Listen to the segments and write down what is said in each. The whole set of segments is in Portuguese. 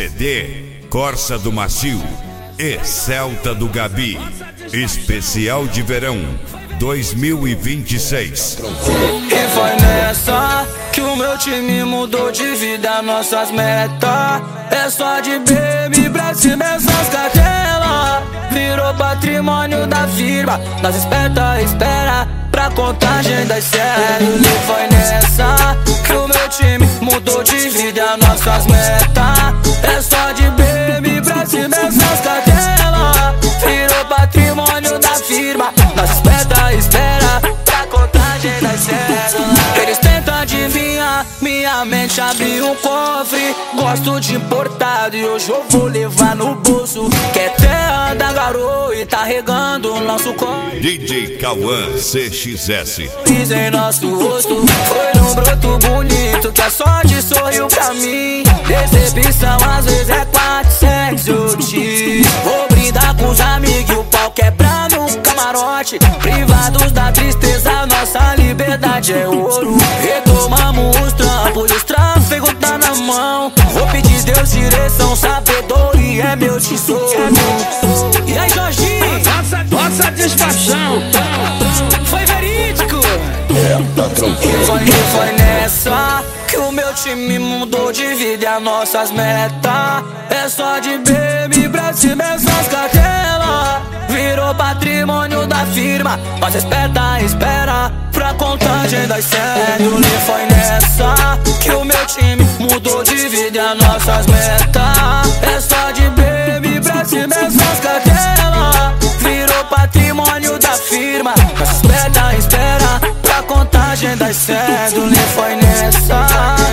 CD Corsa do Macio e Celta do Gabi, especial de verão 2026. E foi nessa que o meu time mudou de vida, nossas metas é só de baby pra cima, essas cartelas virou patrimônio da firma. Nós espera pra contagem das séries. E foi nessa que o meu time mudou de vida, nossas metas é só de baby pra cima, essas cartelas virou patrimônio da firma. Nós espera pra contagem das séries. Eles tentam adivinhar, minha mente abriu um cofre. Gosto de importado e hoje eu vou levar no bolso, que é terra da garoa e tá regando o nosso corpo. DJ Cauã CXS. Fiz em nosso rosto, foi num broto bonito que a sorte sorriu pra mim. Decepção às vezes é 400 X. Vou brindar com os amigos e o pau quebrar no camarote. Privados da tristeza, nossa liberdade é ouro. Retomamos os trampos, os tráfegos tá na mão. Vou pedir Deus direção, sabedoria é meu tesouro. E aí, Jorginho? Nossa satisfação. Foi verídico? Tá tranquilo. Foi nessa que o meu time mudou de vida e as nossas metas é só de baby pra cima, essas cartelas virou patrimônio da firma. Mas espera pra contagem das séries. E foi nessa que o meu time mudou de vida e as nossas metas é só de baby pra cima, essas cartelas virou patrimônio da firma. Mas espera pra contagem das séries. E foi nessa.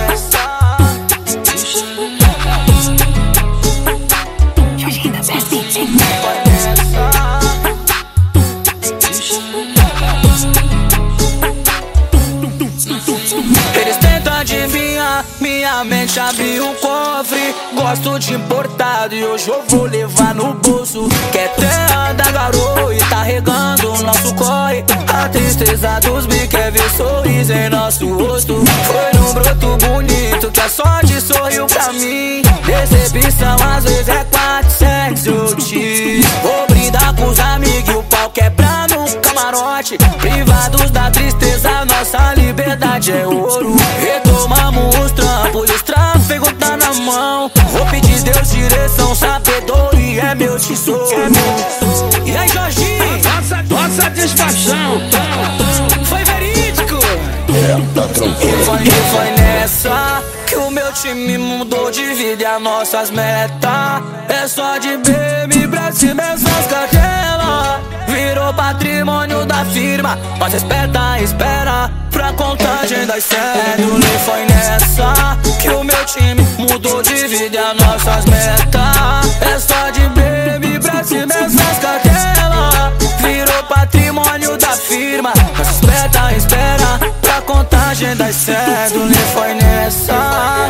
Eles tentam adivinhar, minha mente abriu um cofre. Gosto de importado e hoje eu vou levar no bolso, que é terra da garoa e tá regando o nosso corre. A tristeza dos bi quer ver sorriso em nosso rosto. Foi num broto bonito que a sorte sorriu pra mim. Decepção às vezes é 400 X. Vou brindar com os amigos e o pau quebrar no camarote. Privados da tristeza, nossa liberdade é ouro. Retomamos os trampos, os tráfegos tá na mão. Vou pedir Deus direção, sabedoria é meu tesouro. E aí, Jorginho? Nossa satisfação. Foi verídico? Tá tranquilo. Foi nessa que o meu time mudou de vida e as nossas metas é só de baby pra cima, essas cartelas virou patrimônio da firma. Mas espera pra contagem das séries. E foi nessa que o meu time mudou de vida e as nossas metas é só de baby pra cima, essas cartelas virou patrimônio da firma. Mas espera pra contagem das séries. E foi nessa.